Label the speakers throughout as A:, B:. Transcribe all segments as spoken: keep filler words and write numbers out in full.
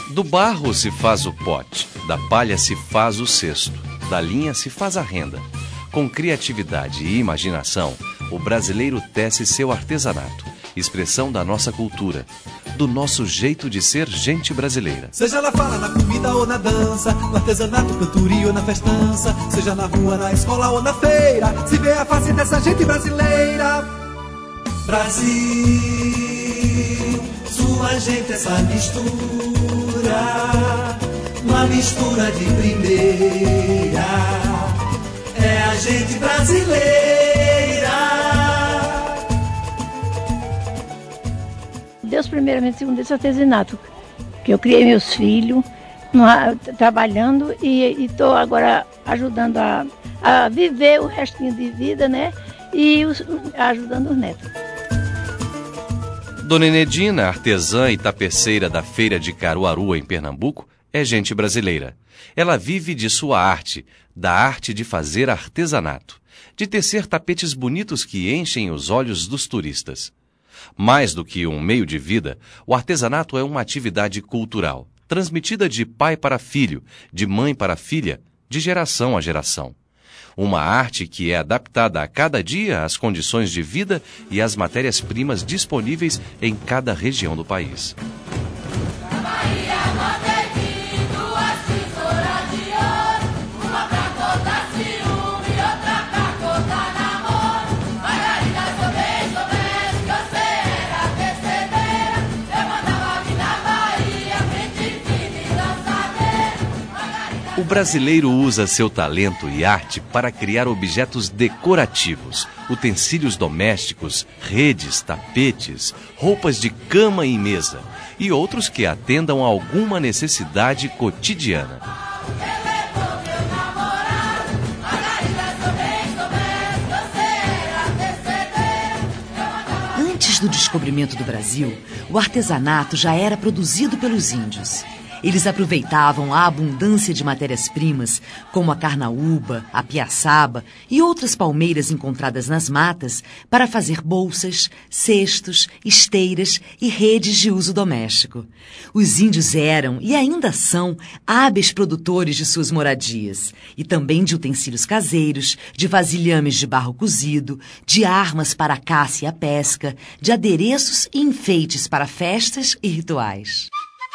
A: Do barro se faz o pote, da palha se faz o cesto, da linha se faz a renda. Com criatividade e imaginação, o brasileiro tece seu artesanato, expressão da nossa cultura, do nosso jeito de ser gente brasileira.
B: Seja na fala, na comida ou na dança, no artesanato, cantoria ou na festança, seja na rua, na escola ou na feira, se vê a face dessa gente brasileira. Brasil, sua gente, essa mistura, uma mistura de primeira, é a gente brasileira.
C: Deus primeiramente, segundo esse artesanato, que eu criei meus filhos no, trabalhando e estou agora ajudando a, a viver o restinho de vida, né? E os, ajudando os netos.
A: Dona Enedina, artesã e tapeceira da feira de Caruaru, em Pernambuco, é gente brasileira. Ela vive de sua arte, da arte de fazer artesanato, de tecer tapetes bonitos que enchem os olhos dos turistas. Mais do que um meio de vida, o artesanato é uma atividade cultural, transmitida de pai para filho, de mãe para filha, de geração a geração. Uma arte que é adaptada a cada dia às condições de vida e às matérias-primas disponíveis em cada região do país. O brasileiro usa seu talento e arte para criar objetos decorativos, utensílios domésticos, redes, tapetes, roupas de cama e mesa e outros que atendam a alguma necessidade cotidiana.
D: Antes do descobrimento do Brasil, o artesanato já era produzido pelos índios. Eles aproveitavam a abundância de matérias-primas, como a carnaúba, a piaçaba e outras palmeiras encontradas nas matas, para fazer bolsas, cestos, esteiras e redes de uso doméstico. Os índios eram, e ainda são, hábeis produtores de suas moradias, e também de utensílios caseiros, de vasilhames de barro cozido, de armas para a caça e a pesca, de adereços e enfeites para festas e rituais.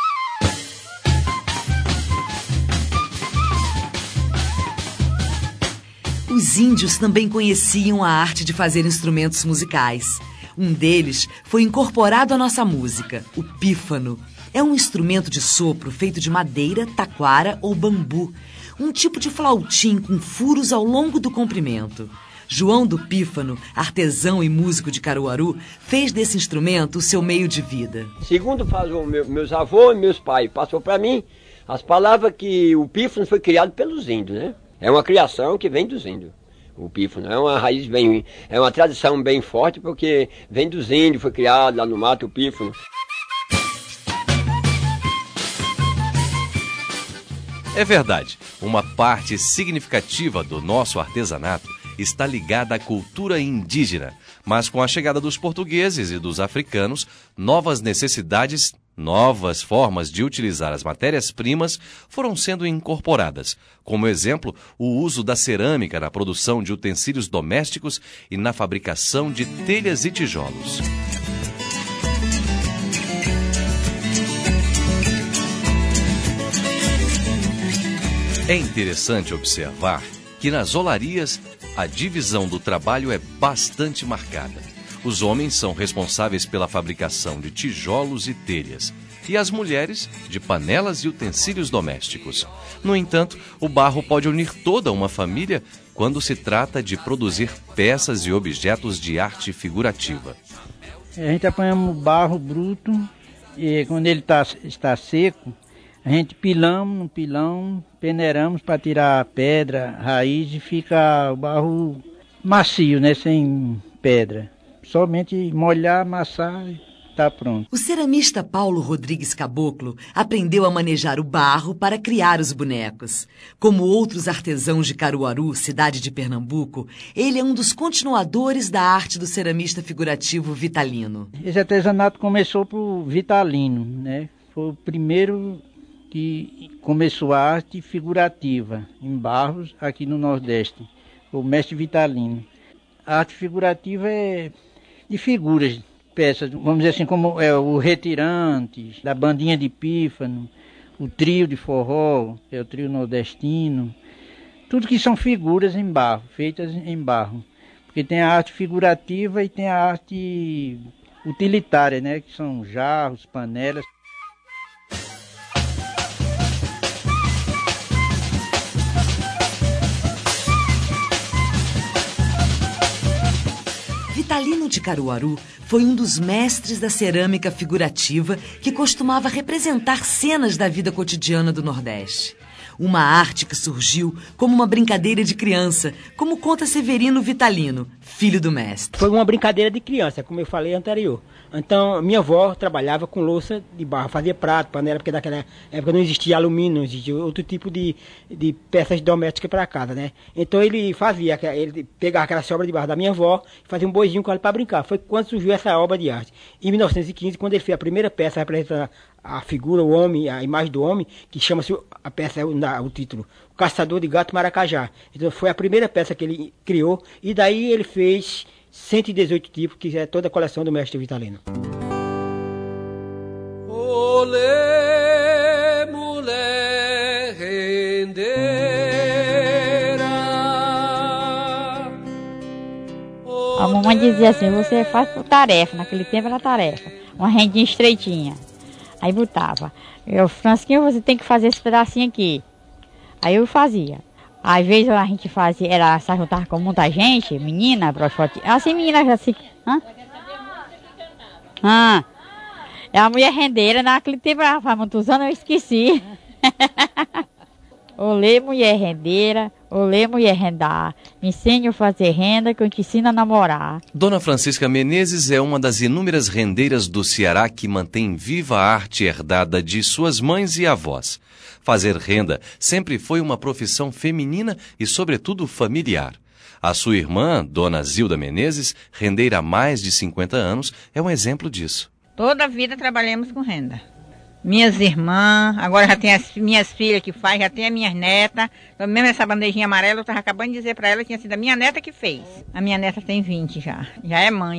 D: Os índios também conheciam a arte de fazer instrumentos musicais. Um deles foi incorporado à nossa música, o pífano. É um instrumento de sopro feito de madeira, taquara ou bambu. Um tipo de flautim com furos ao longo do comprimento. João do Pífano, artesão e músico de Caruaru, fez desse instrumento o seu meio de vida.
E: Segundo faz o meu, meus avós e meus pais, passou para mim as palavras que o pífano foi criado pelos índios, né? É uma criação que vem dos índios. O pífano é uma raiz bem, é uma tradição bem forte porque vem dos índios, foi criado lá no mato o pífano.
A: É verdade, uma parte significativa do nosso artesanato está ligada à cultura indígena, mas com a chegada dos portugueses e dos africanos, novas necessidades, novas formas de utilizar as matérias-primas foram sendo incorporadas, como exemplo, o uso da cerâmica na produção de utensílios domésticos e na fabricação de telhas e tijolos. É interessante observar que nas olarias a divisão do trabalho é bastante marcada. Os homens são responsáveis pela fabricação de tijolos e telhas, e as mulheres de panelas e utensílios domésticos. No entanto, o barro pode unir toda uma família quando se trata de produzir peças e objetos de arte figurativa.
F: A gente apanhamos barro bruto e quando ele tá, está seco, a gente pilamos no pilão, peneiramos para tirar a pedra, a raiz e fica o barro macio, né, sem pedra. Somente molhar, amassar e está pronto.
D: O ceramista Paulo Rodrigues Caboclo aprendeu a manejar o barro para criar os bonecos. Como outros artesãos de Caruaru, cidade de Pernambuco, ele é um dos continuadores da arte do ceramista figurativo Vitalino.
F: Esse artesanato começou por Vitalino, né? Foi o primeiro que começou a arte figurativa em barros aqui no Nordeste, o mestre Vitalino. A arte figurativa é de figuras, peças, vamos dizer assim, como é o Retirantes, da bandinha de pífano, o trio de forró, é o trio nordestino, tudo que são figuras em barro, feitas em barro. Porque tem a arte figurativa e tem a arte utilitária, né, que são jarros, panelas.
D: Vitalino de Caruaru foi um dos mestres da cerâmica figurativa que costumava representar cenas da vida cotidiana do Nordeste. Uma arte que surgiu como uma brincadeira de criança, como conta Severino Vitalino, filho do mestre.
G: Foi uma brincadeira de criança, como eu falei anterior. Então, minha avó trabalhava com louça de barro, fazia prato, panela, porque naquela época não existia alumínio, não existia outro tipo de, de peças domésticas para casa, né? Então ele fazia, ele pegava aquela sobra de barro da minha avó e fazia um boizinho com ela para brincar. Foi quando surgiu essa obra de arte. Em mil novecentos e quinze, quando ele fez a primeira peça representando a figura, o homem, a imagem do homem, que chama-se, a peça, o título, O Caçador de Gato Maracajá. Então foi a primeira peça que ele criou e daí ele fez cento e dezoito tipos, que é toda a coleção do mestre Vitalino.
H: Olê, mulher rendeira.
I: A mamãe dizia assim, você faz por tarefa, naquele tempo era tarefa, uma rendinha estreitinha. Aí botava, eu, Fransquinho, você tem que fazer esse pedacinho aqui. Aí eu fazia. Às vezes a gente fazia, era, se juntava com muita gente, menina, brochote, assim, menina, assim, hã? Ah, é a mulher rendeira, naquele tempo, faz muitos anos, eu esqueci. Olê, mulher rendeira, olê, mulher rendar, me ensine a fazer renda que eu te ensino a namorar.
A: Dona Francisca Menezes é uma das inúmeras rendeiras do Ceará que mantém viva a arte herdada de suas mães e avós. Fazer renda sempre foi uma profissão feminina e, sobretudo, familiar. A sua irmã, Dona Zilda Menezes, rendeira há mais de cinquenta anos, é um exemplo disso.
J: Toda a vida trabalhamos com renda. Minhas irmãs, agora já tem as minhas filhas que faz, já tem as minhas netas. Então, mesmo essa bandejinha amarela, eu estava acabando de dizer para ela que tinha sido a minha neta que fez. A minha neta tem vinte já, já é mãe.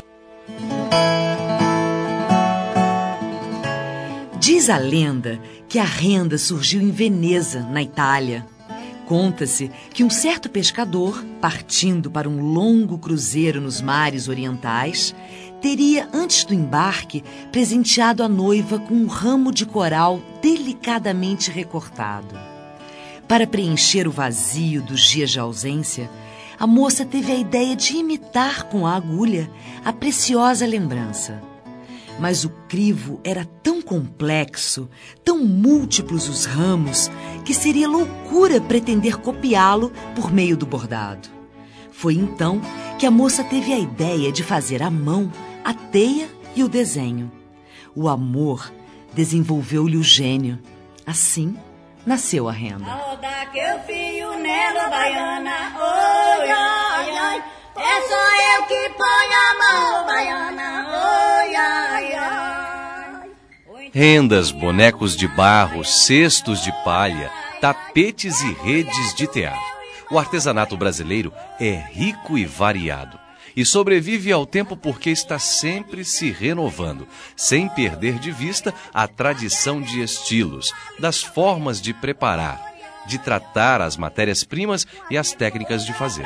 D: Diz a lenda que a renda surgiu em Veneza, na Itália. Conta-se que um certo pescador, partindo para um longo cruzeiro nos mares orientais, teria, antes do embarque, presenteado a noiva com um ramo de coral delicadamente recortado. Para preencher o vazio dos dias de ausência, a moça teve a ideia de imitar com a agulha a preciosa lembrança. Mas o crivo era tão complexo, tão múltiplos os ramos, que seria loucura pretender copiá-lo por meio do bordado. Foi então que a moça teve a ideia de fazer à mão a teia e o desenho. O amor desenvolveu-lhe o gênio. Assim nasceu a renda.
K: A roda que eu fio nela, baiana, oi, ai, ai. É só eu que ponho a mão, baiana, oi, ai, ai.
A: Rendas, bonecos de barro, cestos de palha, tapetes e redes de tear. O artesanato brasileiro é rico e variado. E sobrevive ao tempo porque está sempre se renovando, sem perder de vista a tradição de estilos, das formas de preparar, de tratar as matérias-primas e as técnicas de fazer.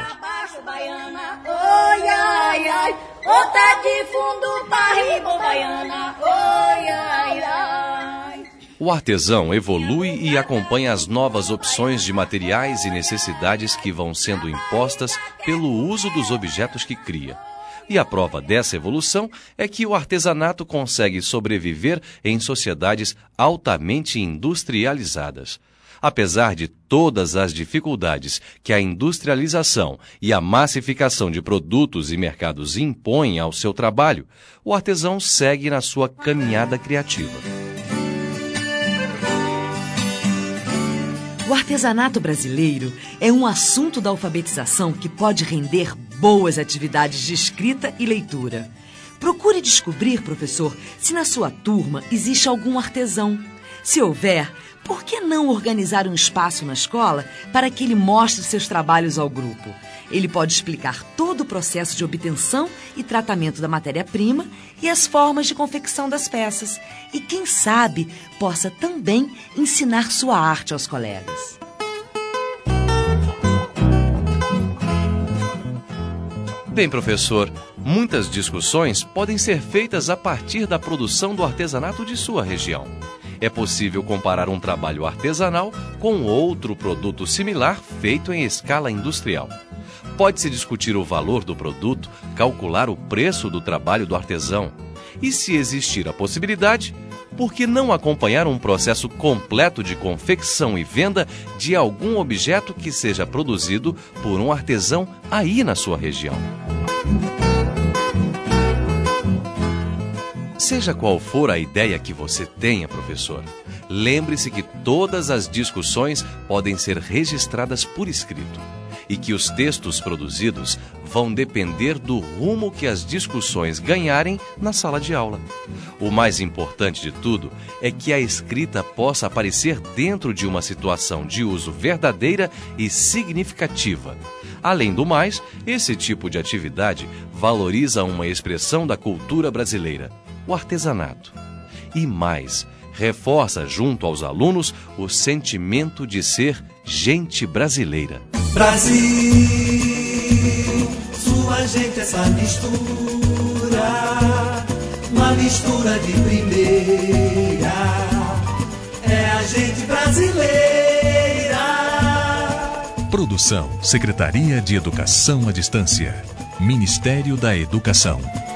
K: Oi, ai, ai, outra de fundo barrigo, baiana, oi, ai, ai.
A: O artesão evolui e acompanha as novas opções de materiais e necessidades que vão sendo impostas pelo uso dos objetos que cria. E a prova dessa evolução é que o artesanato consegue sobreviver em sociedades altamente industrializadas. Apesar de todas as dificuldades que a industrialização e a massificação de produtos e mercados impõem ao seu trabalho, o artesão segue na sua caminhada criativa.
D: O artesanato brasileiro é um assunto da alfabetização que pode render boas atividades de escrita e leitura. Procure descobrir, professor, se na sua turma existe algum artesão. Se houver, por que não organizar um espaço na escola para que ele mostre seus trabalhos ao grupo? Ele pode explicar todo o processo de obtenção e tratamento da matéria-prima e as formas de confecção das peças. E, quem sabe, possa também ensinar sua arte aos colegas.
A: Bem, professor, muitas discussões podem ser feitas a partir da produção do artesanato de sua região. É possível comparar um trabalho artesanal com outro produto similar feito em escala industrial. Pode-se discutir o valor do produto, calcular o preço do trabalho do artesão. E se existir a possibilidade, por que não acompanhar um processo completo de confecção e venda de algum objeto que seja produzido por um artesão aí na sua região? Seja qual for a ideia que você tenha, professor, lembre-se que todas as discussões podem ser registradas por escrito e que os textos produzidos vão depender do rumo que as discussões ganharem na sala de aula. O mais importante de tudo é que a escrita possa aparecer dentro de uma situação de uso verdadeira e significativa. Além do mais, esse tipo de atividade valoriza uma expressão da cultura brasileira, o artesanato. E mais, reforça junto aos alunos o sentimento de ser gente brasileira.
B: Brasil, sua gente, essa mistura, uma mistura de primeira, é a gente brasileira.
L: Produção, Secretaria de Educação à Distância, Ministério da Educação.